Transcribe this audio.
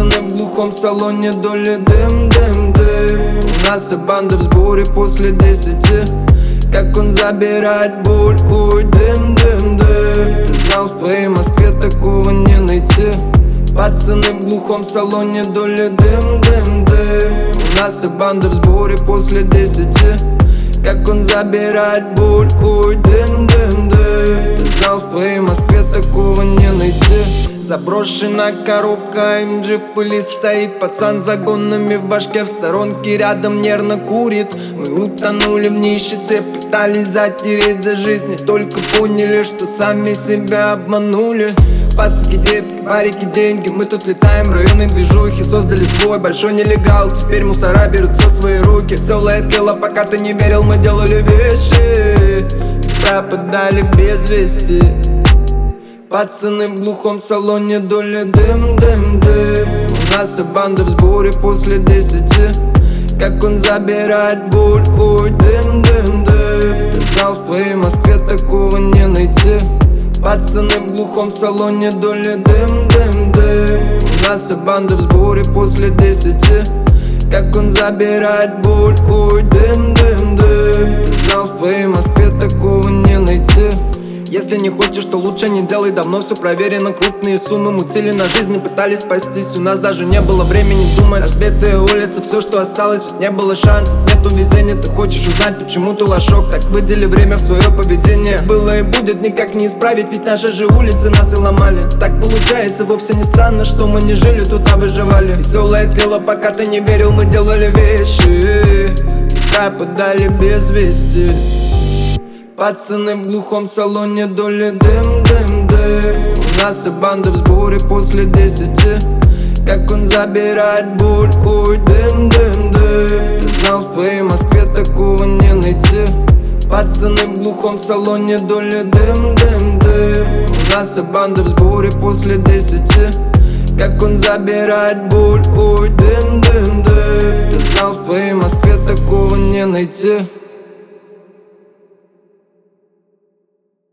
Пацаны в глухом салоне, доли дым-дым-дым. У нас и банды в сборе после 10. Как он забирает боль, ой, дым-дым-дым. Ты знал, в твоей Москве такого не найти. Пацаны в глухом салоне, доли дым-дым-дым. У нас и банды в сборе после 10. Как он забирает боль, ой, дым-дым-дым. Ты знал, в твоей Москве такого не найти. Заброшена коробка, MG в пыли стоит. Пацан с загонами в башке, в сторонке рядом нервно курит. Мы утонули в нищете, пытались затереть за жизнь. И только поняли, что сами себя обманули. Пацки, девки, барики, деньги. Мы тут летаем в районной движухи. Создали свой большой нелегал. Теперь мусора берут все в свои руки. Веселое дело, пока ты не верил, мы делали вещи. Пропадали без вести. Пацаны в глухом салоне, доли дым-дым-дым. У нас и банды в сборе после 10. Как он забирает боль, ой, дым-дым-дым. Ты знал, в твоей Москве такого не найти. Пацаны в глухом салоне, доли дым-дым-дым. У нас и банды в сборе после 10. Как он забирает боль, ой, дым-дым-дым. Ты знал, в твоей Москве такого не найти. Если не хочешь, то лучше не делай, давно все проверено. Крупные суммы мутили на жизни, пытались спастись. У нас даже не было времени думать. Разбитые улицы, все, что осталось, ведь не было шансов. Нету везения, ты хочешь узнать, почему ты лошок. Так выдели время в свое поведение. Было и будет, никак не исправить, ведь наши же улицы нас и ломали. Так получается, вовсе не странно, что мы не жили тут, а выживали. Веселое дело, пока ты не верил, мы делали вещи. Пропадали без вести. Пацаны в глухом салоне, доли дым-дым-дым. У нас и банды в сборе после 10. Как он забирает боль, ой, дым-дым-дым. Ты знал, в твоей Москве такого не найти. Пацаны в глухом салоне, доли дым-дым-дым. У нас и банды в сборе после 10. Как он забирает боль, ой, дым-дым-дым. Ты знал, в твоей Москве такого не найти.